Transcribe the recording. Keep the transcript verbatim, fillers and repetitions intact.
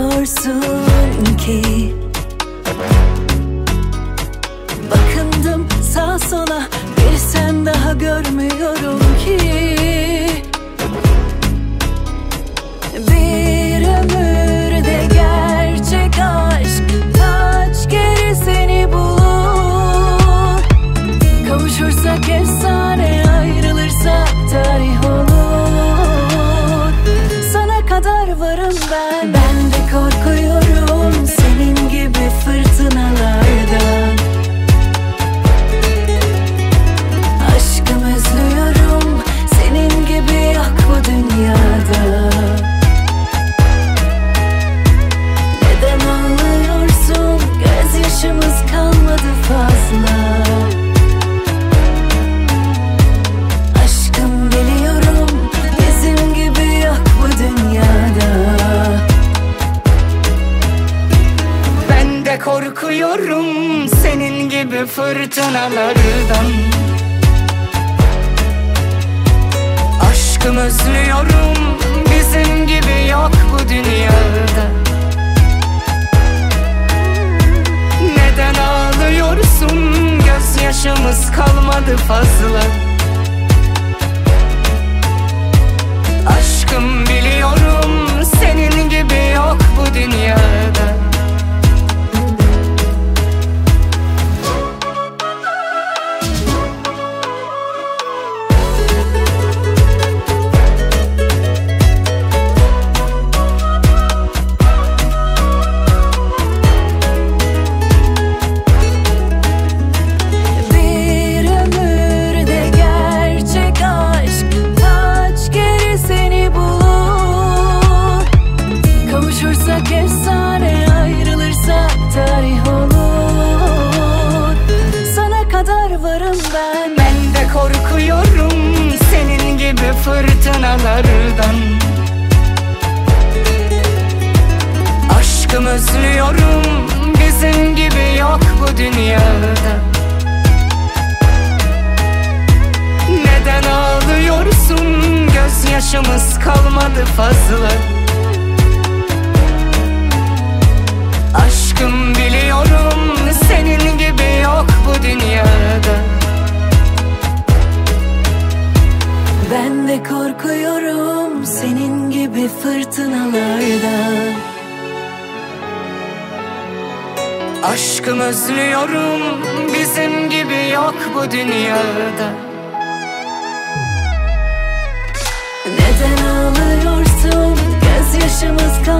ağlıyorsun ki? Bakındım sağa sola, bir sen daha görmüyorum ki. Bir ömürde gerçek aşk kaç kere seni bulur? Kavuşursak efsane, ayrılırsak tarih olur. Sana kadar varım ben, ben de korkuyorum senin gibi fırtınalardan. Aşkım özlüyorum, senin gibi yok bu dünyada. Neden ağlıyorsun, gözyaşımız kalmadı fazla. Aşkım biliyorum, bizim gibi yok bu dünyada. Ben de korkuyorum senin gibi fırtınalardan. Aşkım özlüyorum, bizim gibi yok bu dünyada. Neden ağlıyorsun, gözyaşımız kalmadı fazla. Aşkım biliyorum, senin gibi yok bu dünyada. Efsane, ayrılırsak tarih olur. Sana kadar varım ben, ben de korkuyorum senin gibi fırtınalardan. Aşkım özlüyorum, bizim gibi yok bu dünyada. Neden ağlıyorsun, gözyaşımız kalmadı fazla. Aşkım biliyorum, senin gibi yok bu dünyada. ben de korkuyorum senin gibi fırtınalardan. Aşkım özlüyorum, bizim gibi yok bu dünyada. Neden ağlıyorsun, gözyaşımız kalmadı